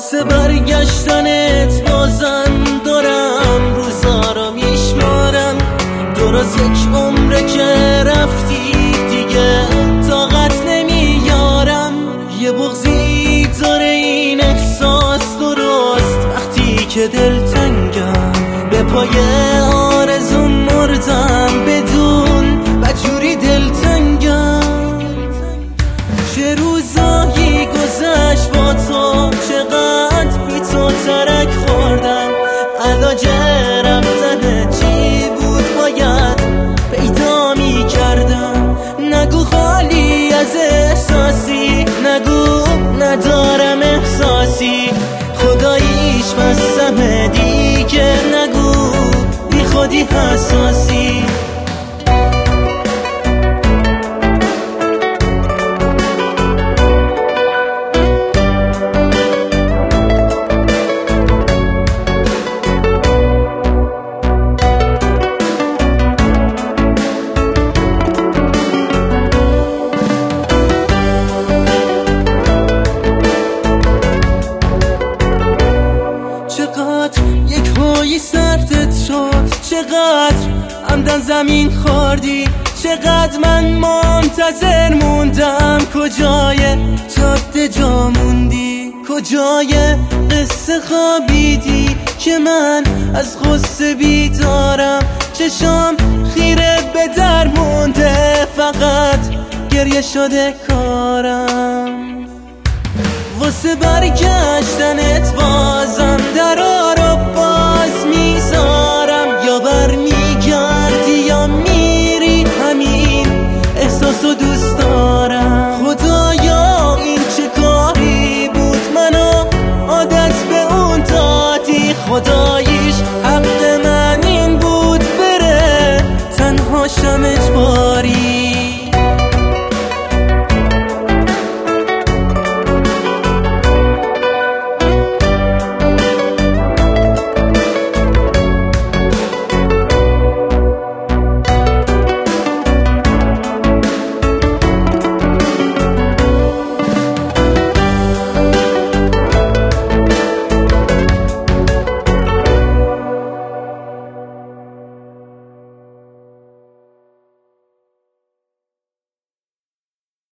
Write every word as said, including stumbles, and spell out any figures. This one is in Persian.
واسه برگشتنت بازم دارم روزا رو میشمارم. درست یک عمره که رفتی دیگه طاقت نمیارم. یه بغضی داره این احساس درست وقتی که دلتنگم به پای آرزون مردم بدون بجوری دلتنگم. چه روزایی گذشت با تو چقدر بی تو ترک خوردم. علاج رفتن چی بود باید پیدا می کردم. نگو خالی از احساسی، نگو ندارم احساسی. خداییش بستم دیگه نگو بی خودی حساسی. چقدر یک هایی سردت شد، چقدر عمدن زمین خوردی، چقدر من منتظر موندم. کجای جاده جا موندی، کجای قصه خوابیدی که من از غصه بیدارم. چشام خیره به در مونده، فقط گریه شده کارم. واسه برگشتنت بازم درا رو باز میذارم. یا بر میگردی یا میری، همین احساسو دوست دارم. خدایا این چه کاری بود منو عادت به اون دادی. خدایا